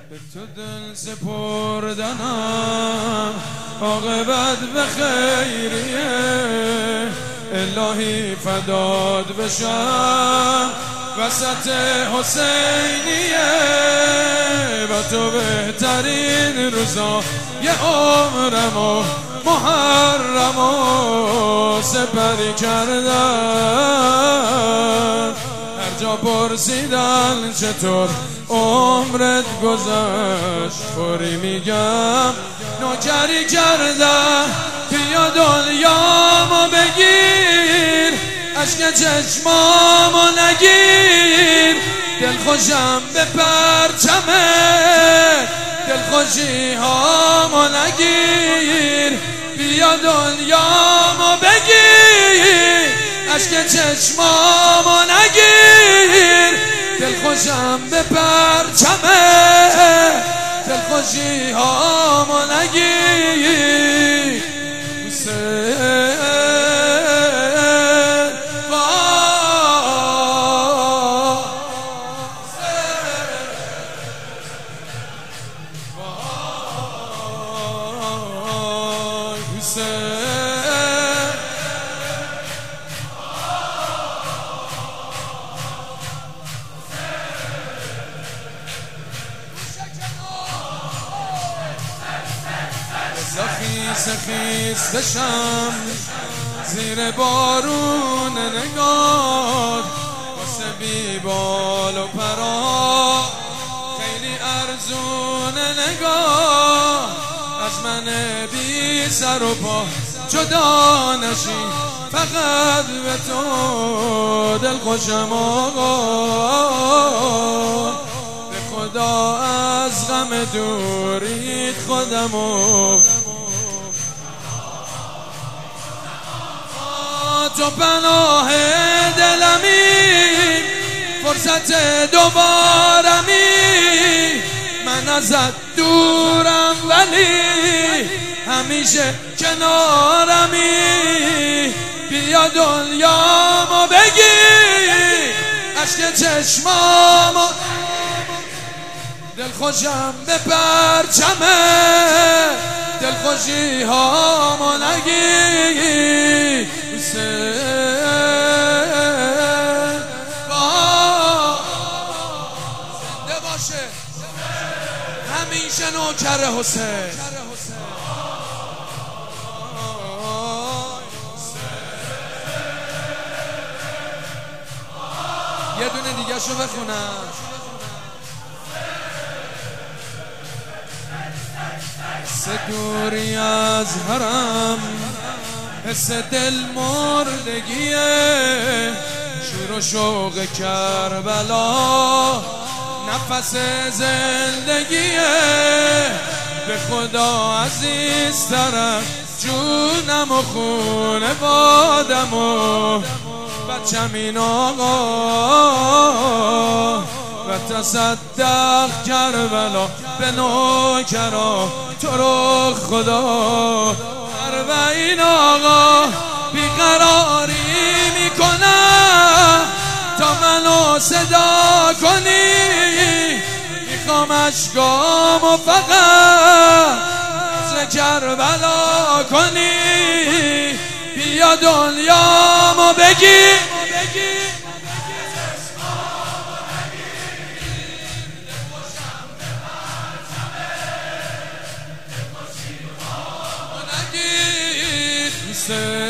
به تو دل سپردنم عاقبت به خیریه، الهی فداد بشم وسط حسینیه. با تو بهترین روزا یه عمرم و محرم و سپری کردن. هر جا پرسیدن چطور عمرت گذشت، فوری میگم نوکری کردن. بیا دنیامو بگیر، اشک چشمامو نگیر، دلخوشم به پرچمه، دلخوشی هامو نگیر. بیا دنیامو بگیر، اشک چشمامو نگیر، دلخوشم به پرچمه، دلخوشی هامو نگیر. خیس بشم زیر بارون نگاه، واسه بی بال و پرا خیلی ارزون نگاه. از من بی سر و پا جدا نشی، فقط به تو دلخوشم آقا. به خدا از غم دوریت خودمو، تو پناه دلمی، فرصت دوبارمی. من ازت دورم ولی همیشه کنارمی. بیا دنیامو بگیر، اشک چشمامو، دلخوشم به پرچمه، دلخوشی هامو نگیر. زنده باشه همیشه نوکر حسین. یه دونه دیگه شو بخونم. دوری از حرم، حس دل مردگیه، شور و شوق کربلا نفس زندگیه. به خدا عزیزترم جونم و خونه بادم و بچم این آقا. و تصدق کربلا به نوکرا، تو رو خدا این آقا بیقراری میکنم تا منو صدا کنی. میخوام اشکامو فقط از کربلا کنی. بیا دنیامو بگی، say